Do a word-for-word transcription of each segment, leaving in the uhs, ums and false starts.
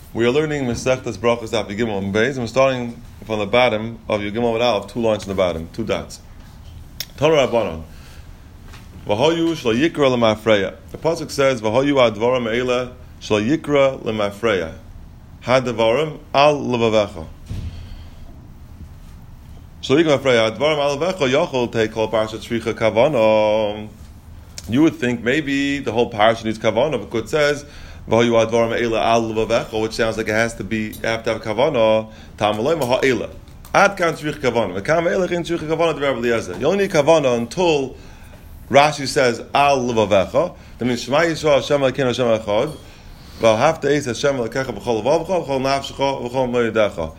We are learning Masechtas Brachos Daf Yigimel and Beis, and we're starting from the bottom of Yigimel with Aleph, two lines in the bottom, two dots. Tana Rabbanon. V'hoyu shlo yikra l'mafreya. The pasuk says, "V'hoyu advarim me'ela shlo yikra l'mafreya. Hadvarim al levavecha." Shlo yikra l'mafreya. Advarim al levavecha yachol take kol parshat shricha kavana. You would think maybe the whole parsha needs kavana because it says, "V'hoyu advarim me'ela al levavecha," which sounds like it has to be, you have to have kavana. Tamalei ma'ha'ela. Ad kan shricha kavana. V'kam me'ela chen shricha kavana to Rabbi Eliezer. You only need kavana until Rashi says al levavecha. That means Shema Yisrael Hashem Elokeinu Hashem Echad. V'ahavta es Hashem Elokecha b'chol levavecha v'chol nafshecha v'chol moedecha.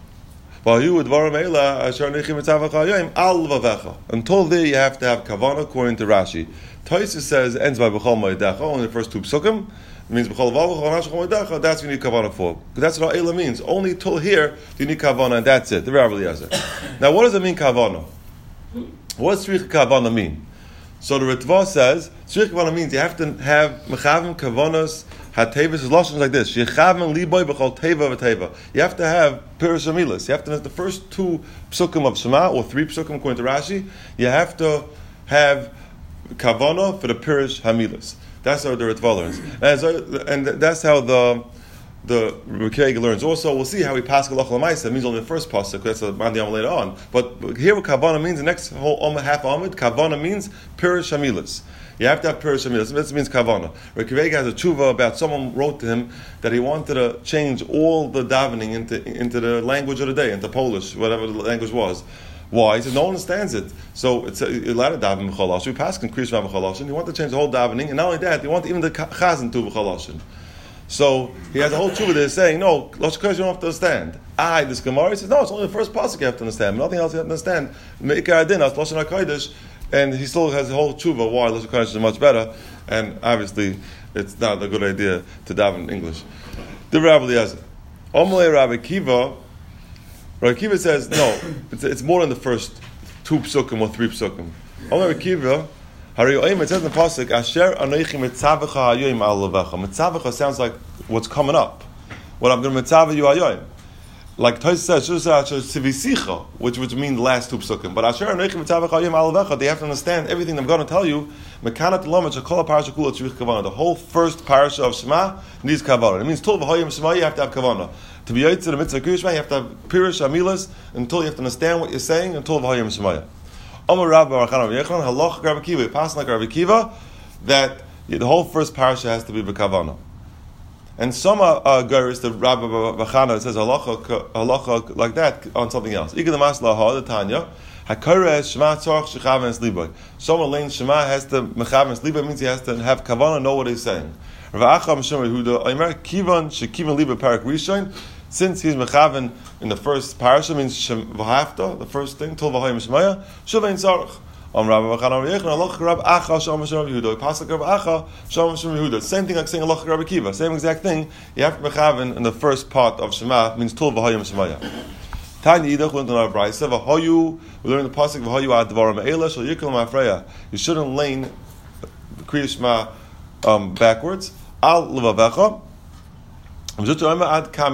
V'hayu dvarim eila asher nechim etzavecha hayom al levavecha. Until there, you have to have kavana according to Rashi. Tosfos says ends by b'chol moedecha. Only the first two psukim. It means b'chol levavecha v'chol nafshecha moedecha. That's what you need kavana for. Because that's what eila means. Only till here do you need kavana, and that's it. The Rabbi Eliezer. Now, what does it mean kavana? What does tzricha kavana mean? So the Ritva says, Tzricha Kavana means you have to have Mechavim Kavanos HaTeva. His lashon is like this: Yechavim Liboy B'chol Teva V'Teva. You have to have Pirush Hamilas. You have to have the first two psukim of Shema, or three psukim according to Rashi. You have to have Kavana for the Pirush Hamilas. That's how the Ritva learns, and, so, and that's how the the Rebbe learns. Also, we'll see how he passes Halacha L'Maisa. It means only the first pasuk. That's a Mandi later on. But here, what Kavana means, the next whole Omer, half Amid, Kavana means Pirush Hamilas. You have to have Pirush Hamilas. This means Kavana. Rebbe has a tshuva about someone wrote to him that he wanted to change all the davening into into the language of the day, into Polish, whatever the language was. Why? He said no one understands it. So it's a, a lot of davening b'chol. We pass Kriyish b'chol. You want to change the whole davening, and not only that, you want even the chazan to b'chol. So he has a whole tshuva there saying, no, Lashon Kodesh you don't have to understand. I, this Gemara, he says, no, it's only the first pasuk you have to understand. Nothing else you have to understand. Me'ikar adin, that's Lashon HaKodesh, and he still has a whole tshuva why Lashon Kodesh is much better, and obviously it's not a good idea to daven in English. The Rabbi Eliezer. Omalei Rabbi Kiva, Rabbi Kiva says, no, it's, it's more than the first two psukim or three psukim. Omalei Rabbi Kiva, it says in the pasuk, "Asher anoichi mitzavecha hayoyim al levavecha." Mitzavecha sounds like what's coming up. What I'm going to mitzave you hayoyim. Like Tosfos says, which which means the last two psukim. But Asher anoichi mitzavecha hayoyim al levavecha, they have to understand everything I'm going to tell you. Mekanat lomet shekol parasha kula tzrich kavana. The whole first parasha of Shema needs kavana. It means till v'hayoyim Shema you have to have kavana. To be yotze the mitzvah Kriyish, you have to have pirush hamilas until you have to understand what you're saying until v'hayoyim Shema. Amar Rabbi Barachan Rabbi Yechon Halach Rabbi Kiva, passing like Rabbi Kiva, that the whole first parasha has to be b'kavana. And some uh, guys, the Rabbi Barachan says halacha halacha like that on something else. Ikad Masla Ha the Tanya Hakoresh Shema Tzarch Shechaven Sliboy. Someone learns Shema has to mechaven Sliboy means he has to have kavana, know what he's saying. Rav Acham Shem Yehuda Aimer Kivan Shekivan Liba Parak Rishon. Since he's mechaven in the first parasha, means v'hafta, the first thing, till v'hayim shmaya, shuvein tzarech. Am Rabbi Bachan Rabbi Yechon, alach Rabbi Acha, Shalom Hashem Rabbi Yehuda. Pasuk Rabbi Acha, Shalom Hashem Rabbi Yehuda. Same thing like saying alach Rabbi Kiva. Same exact thing. You have to mechaven in the first part of Shema, means till v'hayim shmaya. Tanya Yidach, we learned in our Brayse, v'hayu, we learned the pasuk v'hayu advarim me'ela, shal yikol ma'afreya. You shouldn't lane Kriya Shema um, backwards. Al levavecha. Till here, when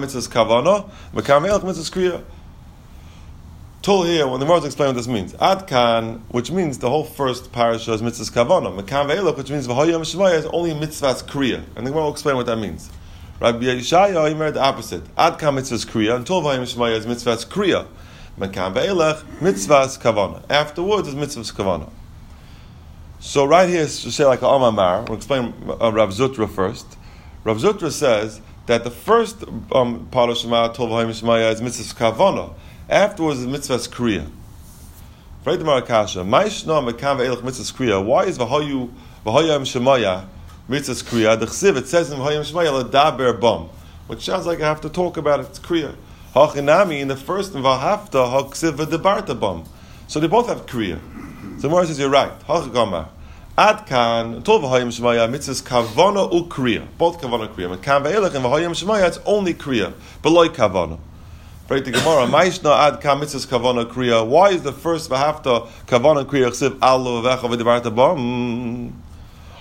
the Gemara explain what this means. Ad kan, which means the whole first parasha is mitzvahs kavana. Mekam ve'elach, which means v'hoyam shemaya is only mitzvahs kriya. And the Gemara will explain what that means. Rabbi Yeshaya, he made the opposite. Ad kan mitzvahs kriya, until v'hoyam shemaya is mitzvahs kriya. Mekam ve'elach, mitzvahs kavana. Afterwards is mitzvahs kavana. So right here, to say like an Amar, we'll explain uh, Rav Zutra first. Rav Zutra says that the first um, part of Shema, Tov V'Hayim Shemaya, is mitzvahs kavana. Afterwards is mitzvahs kriya. Right, the Marakasha. Ma'ishna mekam ve'elach mitzvahs kriya. Why is V'Hayu V'Hayim Shemaya mitzvahs kriya? The Chsiv, it says in V'Hayim Shemaya l'daber bam, which sounds like I have to talk about it. It's kriya. Hachinami in the first in V'Hafta Ha'Chsiv v'debarta bam. So they both have kriya. So Mora says you're right. Hachagamar. Ad kan tov v'hayim shemaya mitzvahs kavana u kriya. Both kavana kriya. Mekam ve'elach and v'hayim shemaya it's only kriya, below kavana. Right, the Gemara. Ma'ishna ad kan mitzvahs kavana kriya. Why is the first v'hafta kavana kriya chsiv al levavecha v'dibarta bam?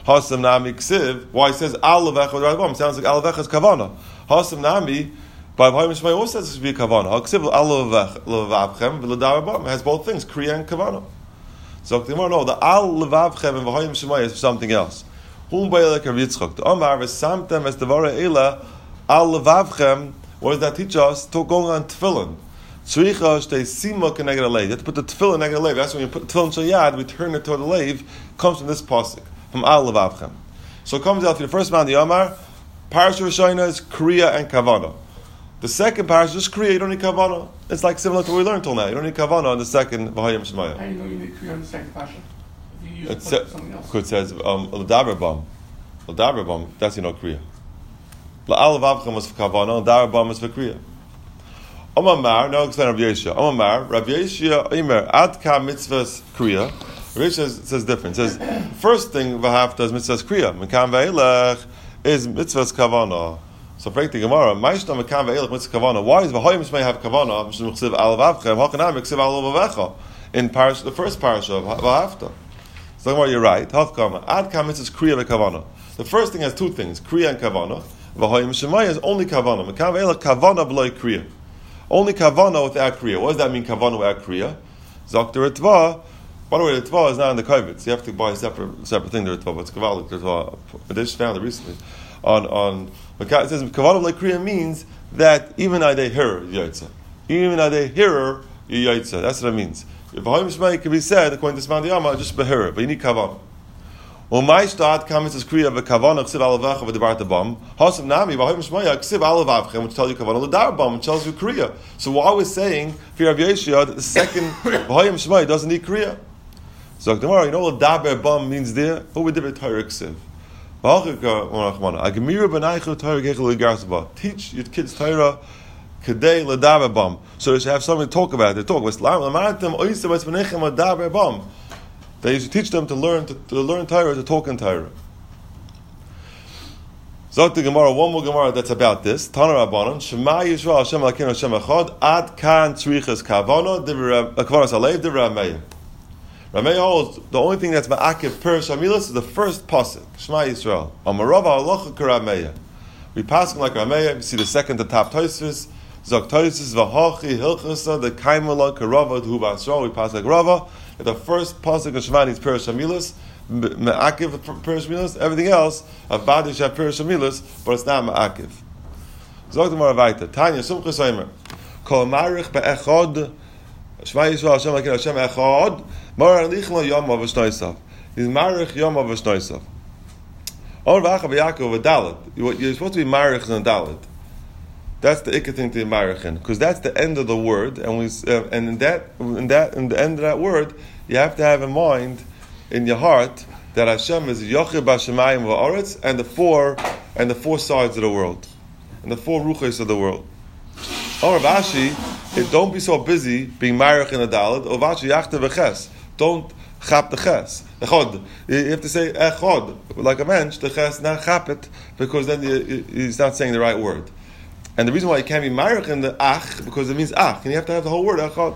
Hasam nami ksiv. Why it says al levecha v'darabam? Sounds like al levecha is kavana. Hasam nami. By V'hayim Shemaya also says it should be a kavana. Haksiv al levavchem v'ledarabam. It has both things, kriya and kavana. So the Gemara no, the al levavchem and V'hayim Shemaya is something else. Hum ba'elek Rav Yitzchak. The Omar v'samtem es devara eila al levavchem. What does that teach us? To go on tefillin. Tzricha shtei sima keneged alev. You have to put the tefillin neged alev. That's when you put the tefillin shayad, we turn it toward the lev. Comes from this pasuk from al levavchem. So it comes out to the first man, the Omar. Parasha Rishayna is kriya and kavana. The second parasha is kriya. You don't need kavana. It's like similar to what we learned till now. You don't need kavana on the second V'hayim Shemaya. How do you know you need kriya on the second parasha? If you use It it sa- for something else. it says um l'daber l'daber that's you know kriya. La'al vavchem was for kavana, l'daber is for kriya. Omar, now explain Rav Yeshia. Omar, Rav Yeshia, Imer, ad ka mitzvahs kriya. Rav Yeshia says different. It says first thing v'hafta is mitzvahs kriya. Mekan ve'elech is mitzvahs kavana. So break the Gemara. Ma'ishna mekan ve'elech mitzvahs kavana. Why is v'hoyim shmei have kavana? Mishum chsiv al vavchem. Hachanam chsiv al vavecha. In parish, the first parasha of v'hafta. So Gemara, you're right. Hafkama ad ka mitzvahs kriya ve'kavana. The first thing has two things: kriya and kavana. V'hoyim shmei is only kavana. Mekan ve'elech kavana v'loy kriya. Only kavana without kriya. What does that mean, kavana without kriya? Zokter Ritva. By the way, the Ritva is not in the Kovitz. You have to buy a separate, separate thing, the Ritva, but it's kavalik, the Ritva. I just found it recently. On, on, it says, kavana without kriya means that even though they hear yaitza. Even though they hear yaitza. That's what it means. If V'hayim Shmei can be said, according to Sman Yama, just behir, but you need kavana. U'ma'ishtat kamis is kriya v'kavana ksiv alavecha v'debar tabam. Hasav nami v'hayim shmaya ksiv alavavchem, which tells you kavana l'darbam, which tells you kriya. So why we're saying for Rav Yeshia that the second v'hayim shmaya doesn't need kriya? So tomorrow, you know what daber bam means there? Who would do Torah ksiv? Teach your kids Torah kedei l'daber bam, so they should have something to talk about. They talk about. They used to teach them to learn to, to learn Torah, to talk in Torah. Zot the Gemara, one more Gemara that's about this. Tana Rabbanon, Shema Yisrael Hashem Elokeinu Hashem Echad, Ad Kan Tzrichas Kavana, Kavanas Alev, Divrei Rameya. Rameya holds the only thing that's ma'akiv per Shamilas is the first pasuk, Shema Yisrael. Amarava Halacha Karameya. We pass like Rameya. We see the second to top Tosfos. Zok Tosfos V'Hachi Hilchasa the Kaimala Karava Hu Basra. We pass like Rava. The first pasuk of Shema needs Perish Hamilas, Me'akiv Perish Hamilas. Everything else of Badish have Perish Hamilas, but it's not Me'akiv. Zog the Moravita. Tanya Sumcha Soimer. Kol Marich Be'echod. Shema Yisrael Hashem Elokeinu Hashem Echad. Mar Alichla Yom of V'Shnoisav. He's Marich Yom of V'Shnoisav. Or V'acha V'Yakov V'Dalet. You're supposed to be Marich and Dalet. That's the ikka thing to be marichin, because that's the end of the word, and we uh, and in that in that in the end of that word, you have to have in mind, in your heart, that Hashem is Yochid B'Shamayim V'Aretz, and the four and the four sides of the world, and the four ruchos of the world. Or Rashi, don't be so busy being marich in the dalet. Or Rashi Yachte V'Ches, don't chap the ches. Echod, you have to say echod like a mensch. The ches not chap it, because then you, he's not saying the right word. And the reason why you can't be marich in the ach, because it means ach, and you have to have the whole word, achot.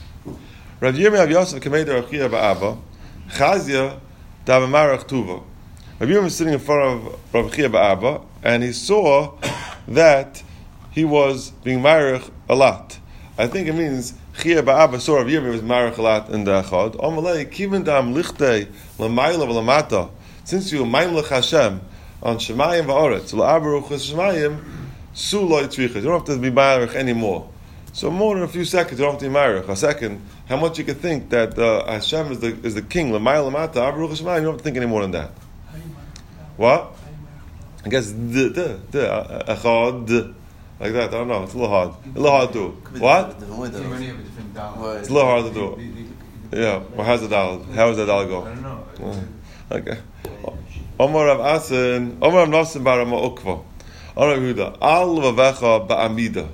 Rav Yirmiyah Rav Yosef Kamei Rav Chia Ba'aba, Chazia Dav Marach Tuva. Rav Yirmiyah was sitting in front of Rav Chia Ba'aba, and he saw that he was being marich a lot. I think it means Chia Ba'aba saw Rav Yirmiyah was marich a lot in the achot. Omalei Kivin Dam Lichtei L'mayla V'Lamata. Since you Maimlech Hashem on Shemayim V'Oretz L'Abaruch Shemayim. You don't have to be marich anymore. So more than a few seconds, you don't have to be marich. A second, how much you can think that uh, Hashem is the is the king? L'mayla Lamata, Abaruch Hashem. You don't have to think any more than that. What? I guess d d d echad like that. I don't know. It's a little hard. A little hard to do. What? It's a little hard to do. Yeah. Well, how's the dollar? How does the dollar go? I don't know. Okay. Omar Rav Asen, Omar Rav Nosson Bar Rama Ukva. Al vavecha ba'amida.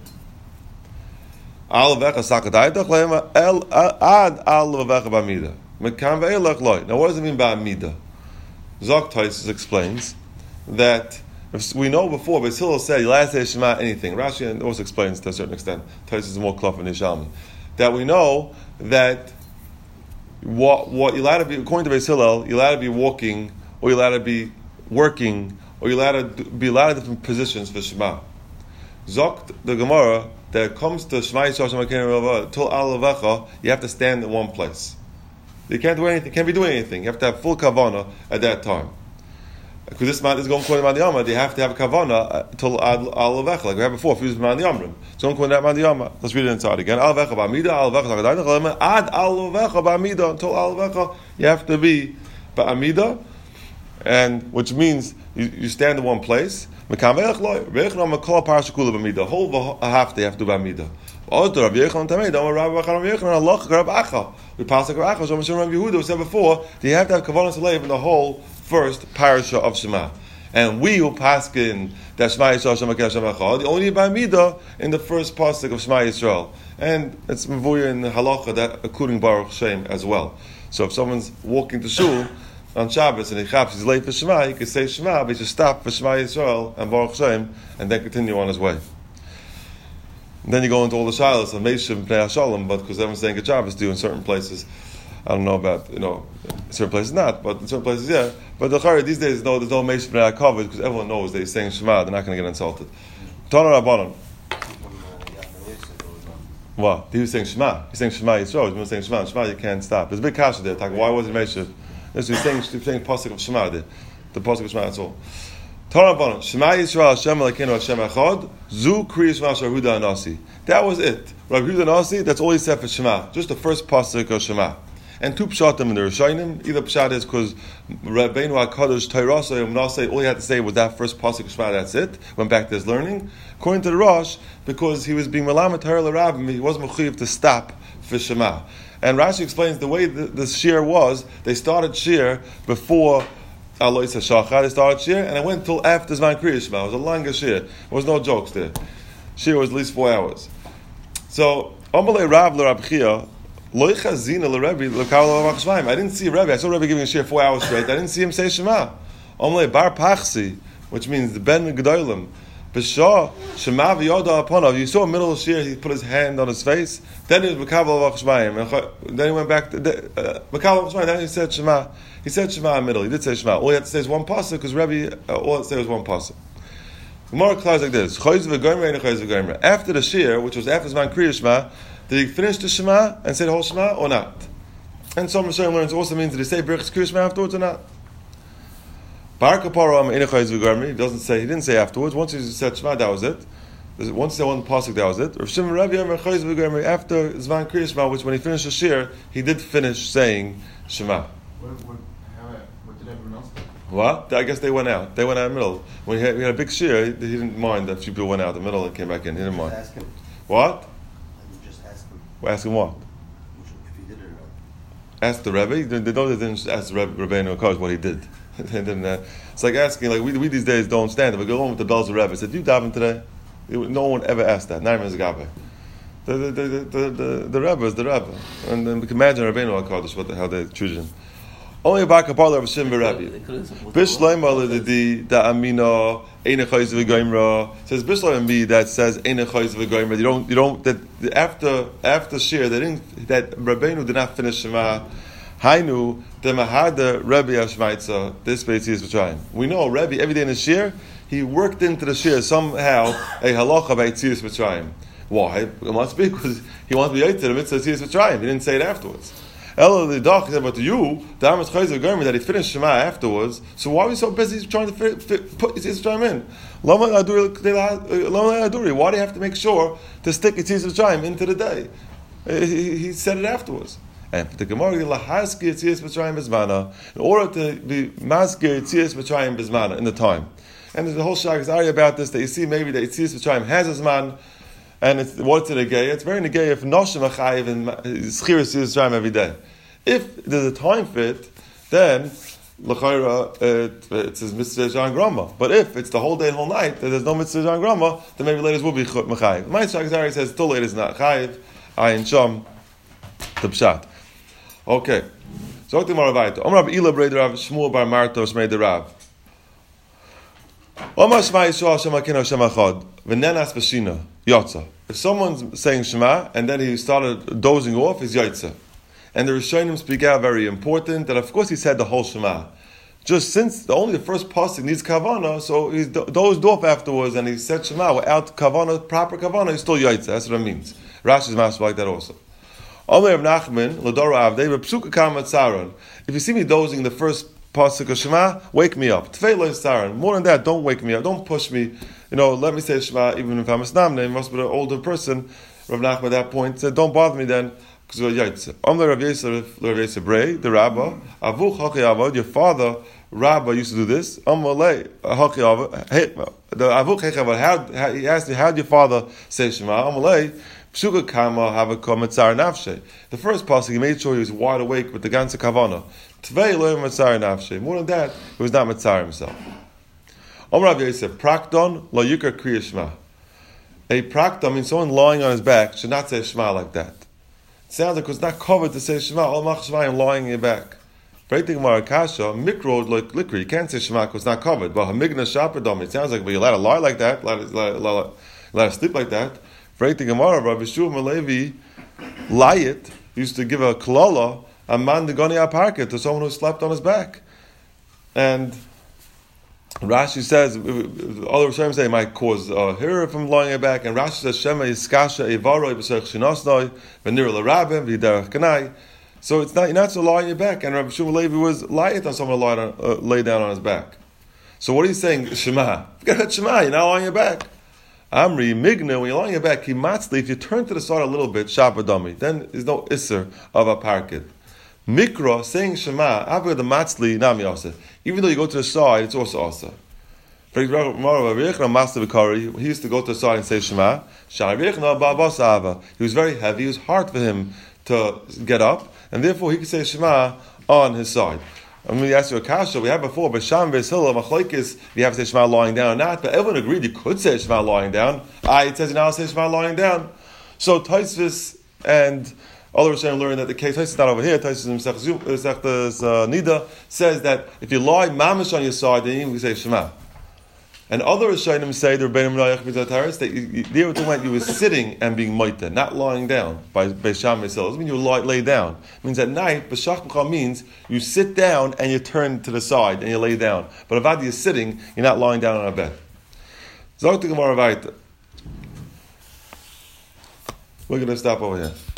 Al vavecha sakadaydach lema el ad al vavecha ba'amida. Mekan ve'elach loy. Now, what does it mean ba'amida? Zok Taisus explains that if we know before, but Hillel said you last say Shema anything. Rashi also explains to a certain extent. Taisus is more clever than Yishalmi. That we know that what what you're allowed to be according to Beis Hillel, you're allowed to be walking or you're allowed to be working, or you're allowed to be a lot of different positions for Shema. Zokt the Gemara that it comes to Shema Yisrael Shema Elokeinu till Al Levacha, you have to stand in one place. You can't do anything. You can't be doing anything. You have to have full kavana at that time. Because this man is going to Madi Yama, they have to have a kavana till Al Levacha, like we had before. If you use Madi Yamrim, it's going to Madi Yama. Let's read it inside again. Al Levacha Ba'amida, Al Levacha Ad Al Levacha Ba'amida until Al Levacha. You have to be Ba'amida, and which means you, you stand in one place. The whole half they have to do Ba'amida. We pass the Yehuda. We said before that you have to have kavanah to live in the whole first parasha of Shema, and we will pass in that Shema Yisrael Shema Elokeinu Shema Echad only Ba'amida in the first pasuk of Shema Yisrael, and it's mevuya in the halacha that including Baruch Shem as well. So if someone's walking to shul on Shabbos and he chaps he's late for Shema, he can say Shema, but he should stop for Shema Yisrael and Baruch Shem and then continue on his way. And then you go into all the shilas of Meishav Pnei HaShalom, but because everyone's saying a Shabbos do in certain places. I don't know about, you know, certain places not, but in certain places, yeah. But the Chari, these days, no, there's no Meishav Pnei HaKavod because everyone knows that he's saying Shema, they're not going to get insulted. Tana Rabbanon. What? He was saying Shema. He's saying Shema Yisrael. He was saying Shema. Shema, you can't stop. There's a big kasha there. Like, why was it Meishav? He's saying, he's saying pasuk of Shema there. The pasuk of Shema, that's all. Torah Banon, Shema Yisrael Hashem Elokeinu Hashem Echad, Zu Kriya Shema Shel Yehuda Anasi. That was it. Rabbi Yehuda Anasi, that's all he said for Shema. Just the first pasuk of Shema. And two pshatim in the Rishonim. Either pshat is because Rabbeinu HaKadosh Tairasa Yom Nasi, all he had to say was that first pasuk of Shema, that's it. Went back to his learning. According to the Rosh, because he was being Melamed Torah L'Rabbim, he wasn't mechuyev to stop for Shema. And Rashi explains the way the, the shir was, they started shir before Alois HaShachar, they started shir, and it went till after Zman Kriya Shema. It was a longer shir. There was no jokes there. Shir was at least four hours. So, Amalei Rav l'Rab Chia, Loi Chazina l'Rebbe l'Kar l'Rab Shvaim. I didn't see Rebbe. I saw Rebbe giving a shir four hours straight. I didn't see him say Shema. Amalei Bar Pachsi, which means the Ben Gedolim. B'shah Shema v'yoda aponav. You saw middle of shir, he put his hand on his face. Then he was Mekabel l'Rab Shvaim. Then he went back to Mekabel l'Rab Shvaim. Then he said Shema. He said Shema in the middle. He did say Shema. All he had to say is one pasuk because Rebbe, uh, all he had to say was one pasuk. Gemara clause like this: Choyz v'gomer and Choyz v'gomer. After the shir, which was after Zman Kriya Shema, did he finish the Shema and say the whole Shema or not? And some Rishonim learns also means did he say Birchas Kriya Shema afterwards or not? Bar Kapara and Choyz v'gomer. He doesn't say. He didn't say afterwards. Once he said Shema, that was it. Once he said one pasuk, that was it. Rav Shimon Rabbi Yomer Choyz v'gomer. After Zman Kriya Shema, which when he finished the shir, he did finish saying Shema. What, what, how, what did everyone else do? What? I guess they went out. They went out in the middle. When he had, we had a big shir, he, he didn't mind that a few people went out in the middle and came back in. He didn't mind. Ask him. What? I just ask him. Well, ask him what? If he did it or not. Ask the Rebbe. They, they don't. They didn't ask the Rebbe, Rebbeinu HaKadosh what he did. They didn't, uh, it's like asking, like we, we these days don't stand. If we go home with the bells of Rebbe, I said, "Do you daven today?" No one ever asked that. Not even as a Gabe. The the the the the, the Rebbe is the Rebbe, and then we can imagine Rebbeinu HaKadosh what the hell they choose him. Only about Kapala of Shim Rebbe. Bishleim alididi da amina eine chayz v'goimra says Bishleim me that says eine chayz v'goimra. You don't you don't that after after shir they didn't that Rabbeinu did not finish Shema. Hainu the mahada Rebbe Ashmaitza. This base is trying. We know Rebbe every day in the shir he worked into the shir somehow a halacha by Tzias Mitzrayim. Why? It must be because he wants to be to the mitzvah Tzias Mitzrayim. He didn't say it afterwards. Elo the dach said, but to you, the Amos Chayzer Gomer that he finished Shema afterwards. So why are we so busy trying to fit, fit, put Tzias Mitzrayim in? Lama Aduri. Why do you have to make sure to stick Tzias Mitzrayim into the day? He, he said it afterwards. And the Gemara lahaskir Tzias Mitzrayim bizmana in order to be maskir Tzias Mitzrayim bizmana in the time. And there's a whole shagazari about this that you see maybe that Tzias Mitzrayim has his man. And it's, what's it a gay? It's very negay if Noshim Achayiv and Schiris Tzias Mitzrayim every day. If there's a time fit, then L'chayra it, it says Mitzvah Jan Grama. But if it's the whole day and whole night, that there's no Mitzvah Jan Grama, then maybe ladies will be Mechayiv. My Shagazari says still ladies not Chayiv. Ayin Sham the Pshat. Okay. So Okti Maravayto. Om Rab Ila Brei Rav Shmuel Bar Marto Shmei the Rav. Om Shema Yisrael Shema Kino Shema Chod V'nenas V'shina Yotza. If someone's saying Shema and then he started dozing off, he's Yotza. And the Rishonim speak out very important that of course he said the whole Shema. just since the, only the first pasuk needs kavana, so he's do- dozed off afterwards, and he said Shema without kavana, proper kavana, he's still yaitza. That's what it means. Rashi's master like that also. Omer of Nachman, Ladora Avdei, Psuka Kamat Saran. If you see me dozing the first pasuk of Shema, wake me up. Tefillah Saran. More than that, don't wake me up. Don't push me. You know, let me say Shema, even if I'm a snamne. It must be an older person. Rav Nachman at that point said, don't bother me then, because you're yaitza. Omer Rav Yosef, Rav Yosef Brei, the Rabbah, Avuch Haki Avod, your father, Rabbah, used to do this. Omer Lei, Haki Avod, the Avuch Haki Avod, he asked me, how did your father say Shema? Omer Lei, Pshuka Kama Havaka Matzar Nafshe. The first pasuk, he made sure he was wide awake with the ganze kavana. Tvei lo Matzar Nafshe. More than that, he was not Matzar himself. Omer Rav Yosef, Prakdon lo Yukar Kriya Shema. A Prakdon means someone lying on his back should not say Shema like that. It sounds like it's not covered to say Shema. All Mach Shema, I'm lying on your back. Right thing about Akasha, Mikro like likri. You can't say Shema because it's not covered. But Hamigna Shapadom, it sounds like, but you're allowed to lie like that, allowed to, allowed, allowed to sleep like that. Right the Gemara, Rabbi Yeshua Malevi, Layit, used to give a klala, a man the goni aparket, to someone who slept on his back. And Rashi says, other Rishonim say it might cause uh, hair from lying on your back, and Rashi says, Shema iskasha evaroi b'serch shinosnoi, v'nir l'rabim, v'yiderach kanai. So it's not, you're not to lie on your back, and Rabbi Yeshua Malevi was Layit on someone who lied on, uh, lay down on his back. So what are you saying, Shema? Forget about Shema, you're not lying on your back. Amri, Migna, when you're lying on your back, Kimatzli, if you turn to the side a little bit, Shabadami, then there's no Isser of a parkit. Mikra, saying Shema, Avir the Matzli, Nami Asa. Even though you go to the side, it's also Asa. For example, he used to go to the side and say Shema. He was very heavy, it was hard for him to get up, and therefore he could say Shema on his side. I'm going to ask you a kasha. We had before, but Sham Vesila Machlaikis, you have to say Shema lying down or not. But everyone agreed you could say Shema lying down. I it says you now say Shema lying down. So Taisvis and other Rishonim learn that the case Taisvis is not over here. Taisvis in Sechtas Nida says that if you lie mamish on your side, then you can say Shema. And other Rishonim say the Rebbeinu Menayach B'Zataris that you, they were talking about you were sitting and being moita, not lying down by Beisham Yisrael. It means you lie, lay down. It means at night, B'Shach M'cha means you sit down and you turn to the side and you lay down. But Avad, you're sitting, you're not lying down on a bed. Zog the Gemara Vaita. We're going to stop over here.